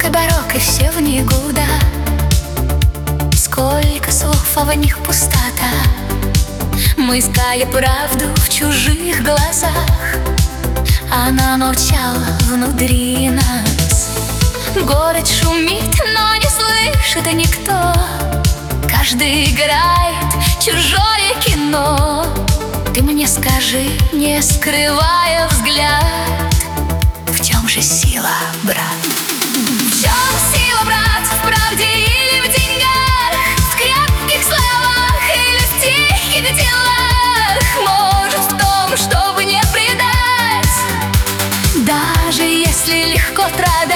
Куча дорог и все в никуда. Сколько слов, а в них пустота. Мы искали правду в чужих глазах. Она молчала внутри нас. Город шумит, но не слышит никто. Каждый играет чужое кино. Ты мне скажи, не скрывая взгляд, в чем же сила, брат? В чем сила, брат, в правде или в деньгах? В крепких словах или в тихих делах? Может, в том, чтобы не предать, даже если легко страдать.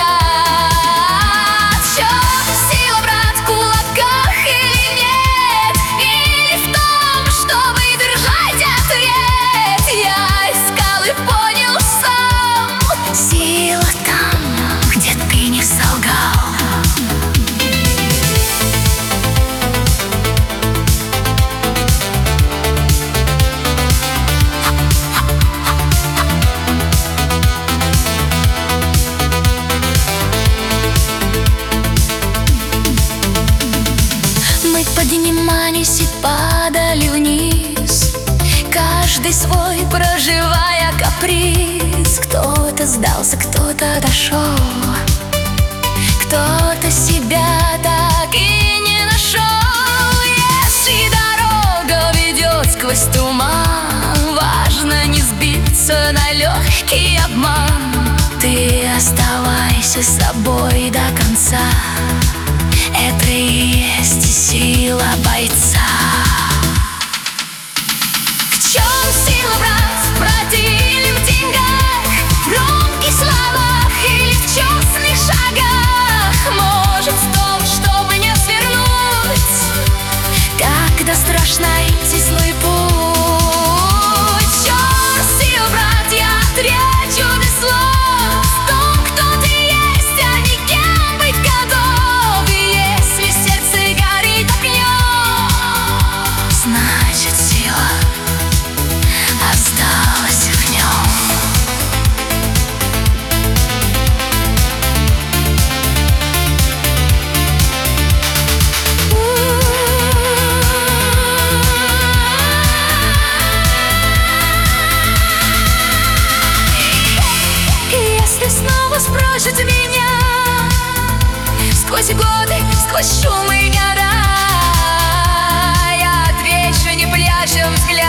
В чем сила, брат, в кулаках или нет? Или в том, чтобы держать ответ? Я искал и понял сам. Сила там, где ты не солгал. Мы поднимались и падали вниз, каждый свой проживая каприз. Кто-то сдался, кто-то дошел, кто-то себя так и не нашел. Если дорога ведет сквозь туман, важно не сбиться на легкий обман. Ты оставайся собой до конца. Это и есть сила бойца. В чем сила, брат, в правде или в деньгах? В громких словах или в честных шагах? Может, в том, чтобы не свернуть, когда страшно идти злой путь. В чем сила, брат, я отречу без слов, в том, кто ты есть, а не кем быть готов. Если сердце горит огнем, значит, сила осталась в нем. Если снова спросят меня сквозь годы, сквозь шум и гора, я отвечу, не пряча взгляд.